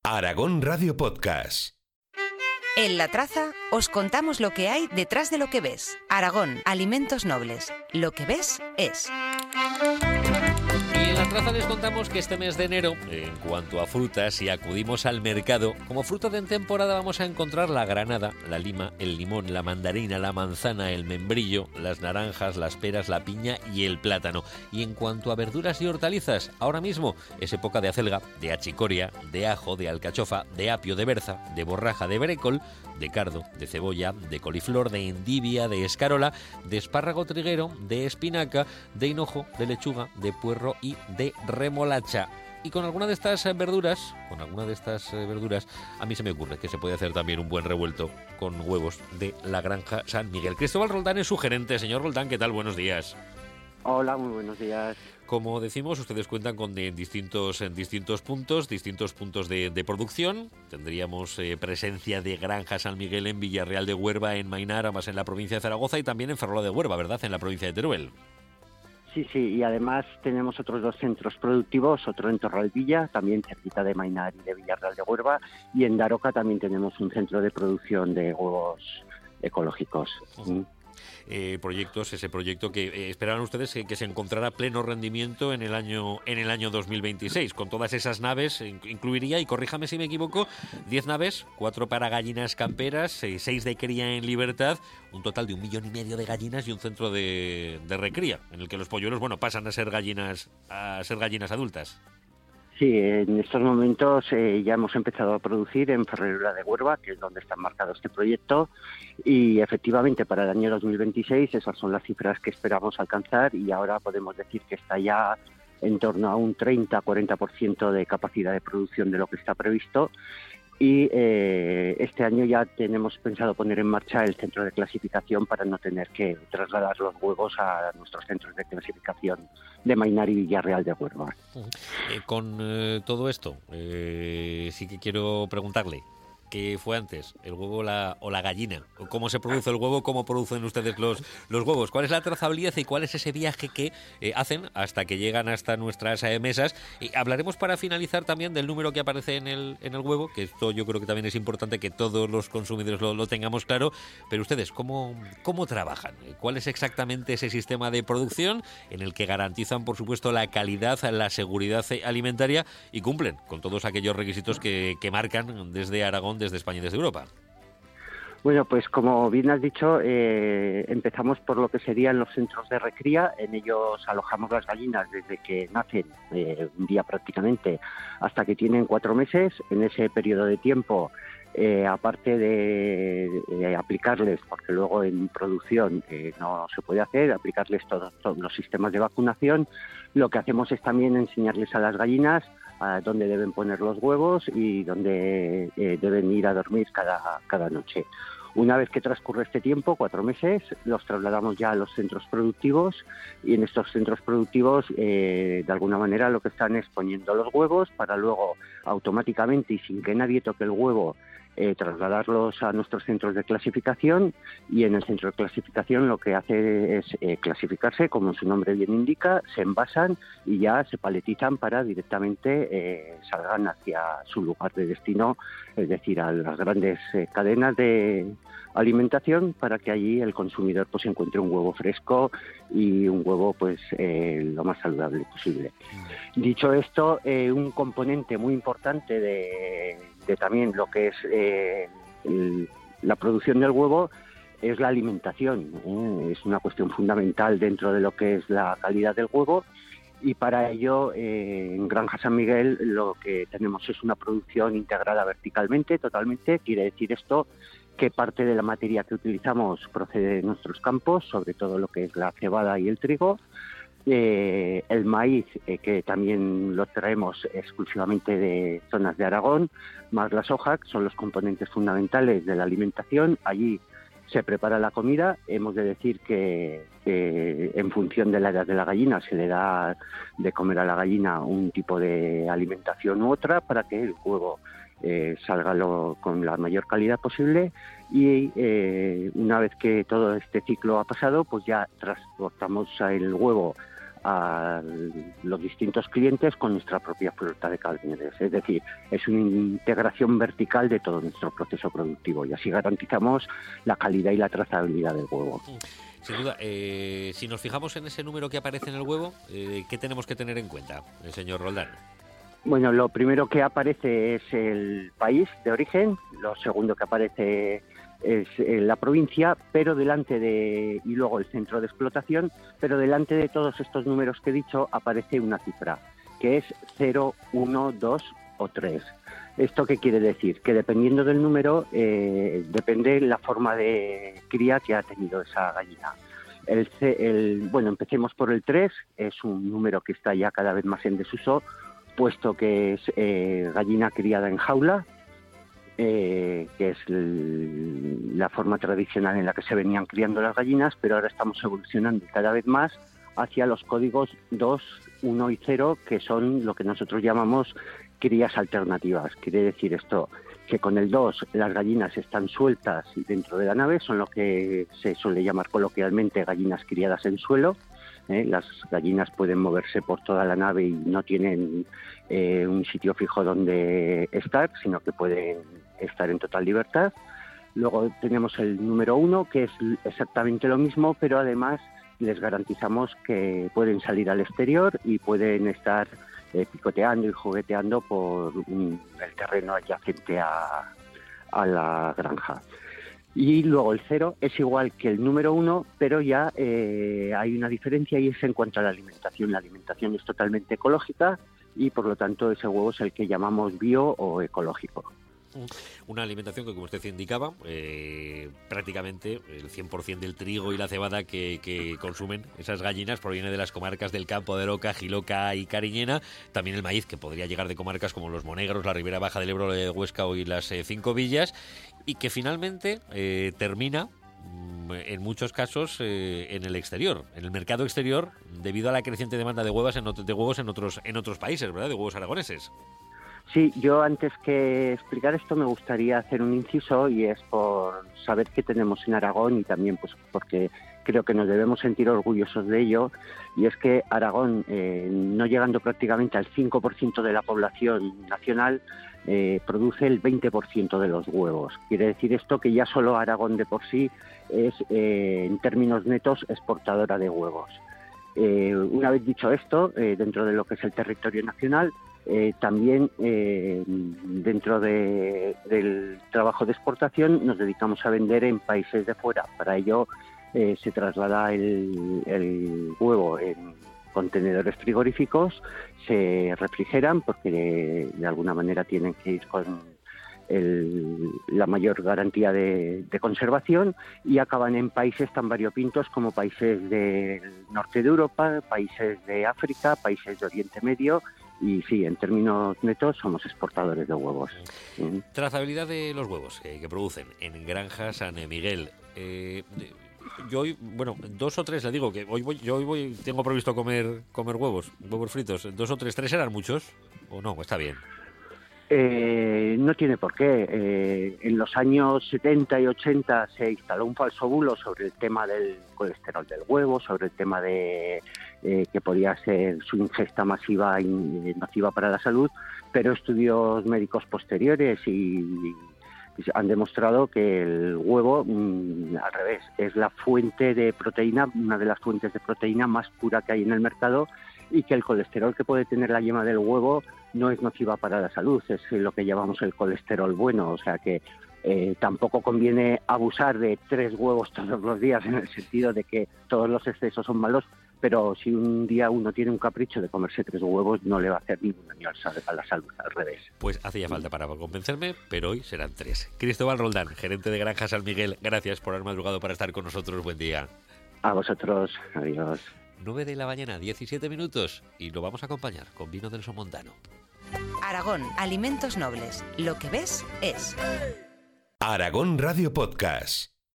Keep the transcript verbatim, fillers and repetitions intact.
Aragón Radio Podcast. En La Traza os contamos lo que hay detrás de lo que ves. Aragón, alimentos nobles. Lo que ves es... Y en La Traza les contamos que este mes de enero, en cuanto a frutas, si acudimos al mercado, como fruta de temporada vamos a encontrar la granada, la lima, el limón, la mandarina, la manzana, el membrillo, las naranjas, las peras, la piña y el plátano. Y en cuanto a verduras y hortalizas, ahora mismo es época de acelga, de achicoria, de ajo, de alcachofa, de apio, de berza, de borraja, de brécol, de cardo, de cebolla, de coliflor, de endivia, de escarola, de espárrago triguero, de espinaca, de hinojo, de lechuga, de puerro y de remolacha. Y con alguna de estas verduras, con alguna de estas verduras, a mí se me ocurre que se puede hacer también un buen revuelto con huevos de la granja San Miguel. Cristóbal Roldán es su gerente. Señor Roldán, ¿qué tal? Buenos días. Hola, muy buenos días. Como decimos, ustedes cuentan con en distintos, en distintos puntos, distintos puntos de, de producción. Tendríamos eh, presencia de Granja San Miguel en Villarreal de Huerva, en Mainar, ambas en la provincia de Zaragoza, y también en Ferrol de Huerva, ¿verdad?, en la provincia de Teruel. Sí, sí, y además tenemos otros dos centros productivos, otro en Torralvilla, también cerquita de Mainar y de Villarreal de Huerva, y en Daroca también tenemos un centro de producción de huevos ecológicos. Uh-huh. Eh, proyectos, ese proyecto que eh, esperaban ustedes que, que se encontrara pleno rendimiento en el año en el año dos mil veintiséis, con todas esas naves, incluiría, y corríjame si me equivoco, diez naves, cuatro para gallinas camperas, seis, seis de cría en libertad, un total de un millón y medio de gallinas y un centro de, de recría, en el que los polluelos, bueno, pasan a ser gallinas a ser gallinas adultas. Sí, en estos momentos eh, ya hemos empezado a producir en Ferrol de Huerva, que es donde está marcado este proyecto, y efectivamente para el año dos mil veintiséis esas son las cifras que esperamos alcanzar, y ahora podemos decir que está ya en torno a un treinta a cuarenta por ciento de capacidad de producción de lo que está previsto. Y eh, este año ya tenemos pensado poner en marcha el centro de clasificación para no tener que trasladar los huevos a nuestros centros de clasificación de Mainar y Villarreal de Huerva. Uh-huh. Eh, con eh, todo esto, eh, sí que quiero preguntarle, ¿qué fue antes, el huevo o la, o la gallina? ¿Cómo se produce el huevo? ¿Cómo producen ustedes los, los huevos? ¿Cuál es la trazabilidad y cuál es ese viaje que eh, hacen hasta que llegan hasta nuestras eh, mesas? Y hablaremos para finalizar también del número que aparece en el, en el huevo, que esto yo creo que también es importante que todos los consumidores lo, lo tengamos claro. Pero ustedes, ¿cómo, cómo trabajan? ¿Cuál es exactamente ese sistema de producción en el que garantizan, por supuesto, la calidad, la seguridad alimentaria y cumplen con todos aquellos requisitos que, que marcan desde Aragón, desde España y desde Europa? Bueno, pues como bien has dicho, eh, empezamos por lo que serían los centros de recría. En ellos alojamos las gallinas desde que nacen, eh, un día prácticamente, hasta que tienen cuatro meses. En ese periodo de tiempo, eh, aparte de, de aplicarles, porque luego en producción eh, no se puede hacer, aplicarles todos, todos los sistemas de vacunación, lo que hacemos es también enseñarles a las gallinas a dónde deben poner los huevos y dónde eh, deben ir a dormir cada, cada noche. Una vez que transcurre este tiempo, cuatro meses, los trasladamos ya a los centros productivos, y en estos centros productivos eh, de alguna manera lo que están es poniendo los huevos para luego automáticamente y sin que nadie toque el huevo eh, trasladarlos a nuestros centros de clasificación, y en el centro de clasificación lo que hace es eh, clasificarse, como su nombre bien indica, se envasan y ya se paletizan para directamente eh, salgan hacia su lugar de destino, es decir, a las grandes eh, cadenas de alimentación, para que allí el consumidor pues encuentre un huevo fresco y un huevo pues eh, lo más saludable posible. Dicho esto, eh, un componente muy importante de, de también lo que es eh, el, la producción del huevo es la alimentación, ¿eh? Es una cuestión fundamental dentro de lo que es la calidad del huevo, y para ello eh, en Granja San Miguel lo que tenemos es una producción integrada verticalmente, totalmente. Quiere decir esto que parte de la materia que utilizamos procede de nuestros campos, sobre todo lo que es la cebada y el trigo. Eh, el maíz, eh, que también lo traemos exclusivamente de zonas de Aragón, más la soja, que son los componentes fundamentales de la alimentación. Allí se prepara la comida. Hemos de decir que eh, en función de la edad de la gallina se le da de comer a la gallina un tipo de alimentación u otra para que el huevo eh, salga lo, con la mayor calidad posible, y eh, una vez que todo este ciclo ha pasado, pues ya transportamos el huevo a los distintos clientes con nuestra propia flota de carneros. Es decir, es una integración vertical de todo nuestro proceso productivo y así garantizamos la calidad y la trazabilidad del huevo. Sin duda, eh, si nos fijamos en ese número que aparece en el huevo, eh, ¿qué tenemos que tener en cuenta, el señor Roldán? Bueno, lo primero que aparece es el país de origen, lo segundo que aparece es la provincia, pero delante de, y luego el centro de explotación, pero delante de todos estos números que he dicho aparece una cifra, que es cero, uno, dos o tres. ¿Esto qué quiere decir? Que dependiendo del número, eh, depende la forma de cría que ha tenido esa gallina. El, el, bueno, empecemos por el tres, es un número que está ya cada vez más en desuso, puesto que es eh, gallina criada en jaula, eh, que es el, la forma tradicional en la que se venían criando las gallinas, pero ahora estamos evolucionando cada vez más hacia los códigos dos, uno y cero, que son lo que nosotros llamamos crías alternativas. Quiere decir esto, que con el dos las gallinas están sueltas dentro de la nave, son lo que se suele llamar coloquialmente gallinas criadas en suelo. ¿eh? Las gallinas pueden moverse por toda la nave y no tienen eh, un sitio fijo donde estar, sino que pueden estar en total libertad. Luego tenemos el número uno, que es exactamente lo mismo, pero además les garantizamos que pueden salir al exterior y pueden estar eh, picoteando y jugueteando por un, el terreno adyacente a, a la granja. Y luego el cero es igual que el número uno, pero ya eh, hay una diferencia y es en cuanto a la alimentación. La alimentación es totalmente ecológica y por lo tanto ese huevo es el que llamamos bio o ecológico. Una alimentación que, como usted indicaba, eh, prácticamente el cien por ciento del trigo y la cebada que, que consumen esas gallinas proviene de las comarcas del Campo de Roca, Jiloca y Cariñena. También el maíz, que podría llegar de comarcas como los Monegros, la Ribera Baja del Ebro, de Huesca y las eh, Cinco Villas, y que finalmente eh, termina en muchos casos eh, en el exterior, en el mercado exterior, debido a la creciente demanda de huevos en, de huevos en otros en otros países, ¿verdad? De huevos aragoneses. Sí, yo antes que explicar esto me gustaría hacer un inciso y es por saber qué tenemos en Aragón y también pues porque creo que nos debemos sentir orgullosos de ello, y es que Aragón, eh, no llegando prácticamente al cinco por ciento de la población nacional, eh, produce el veinte por ciento de los huevos. Quiere decir esto que ya solo Aragón de por sí es, eh, en términos netos, exportadora de huevos. Eh, una vez dicho esto, eh, dentro de lo que es el territorio nacional, Eh, también eh, dentro de, del trabajo de exportación nos dedicamos a vender en países de fuera. Para ello eh, se traslada el, el huevo en contenedores frigoríficos, se refrigeran porque de, de alguna manera tienen que ir con el, la mayor garantía de, de conservación, y acaban en países tan variopintos como países del norte de Europa, países de África, países de Oriente Medio. Y sí, en términos netos somos exportadores de huevos. ¿Sí? Trazabilidad de los huevos eh, que producen en Granja San Miguel. Eh, yo hoy, bueno, dos o tres, le digo que hoy voy, yo hoy voy, tengo previsto comer comer huevos, huevos fritos. Dos o tres, tres eran muchos, o no, está bien. Eh, no tiene por qué. Eh, en los años setenta y ochenta se instaló un falso bulo sobre el tema del colesterol del huevo, sobre el tema de eh, que podía ser su ingesta masiva y nociva para la salud, pero estudios médicos posteriores y, y han demostrado que el huevo, mmm, al revés, es la fuente de proteína, una de las fuentes de proteína más pura que hay en el mercado, y que el colesterol que puede tener la yema del huevo no es nociva para la salud, es lo que llamamos el colesterol bueno, o sea que eh, tampoco conviene abusar de tres huevos todos los días, en el sentido de que todos los excesos son malos, pero si un día uno tiene un capricho de comerse tres huevos, no le va a hacer ningún daño a la salud, al revés. Pues hacía falta para convencerme, pero hoy serán tres. Cristóbal Roldán, gerente de Granja San Miguel, gracias por haber madrugado para estar con nosotros, buen día. A vosotros, adiós. nueve de la mañana, diecisiete minutos, y lo vamos a acompañar con vino del Somontano. Aragón, alimentos nobles. Lo que ves es. Aragón Radio Podcast.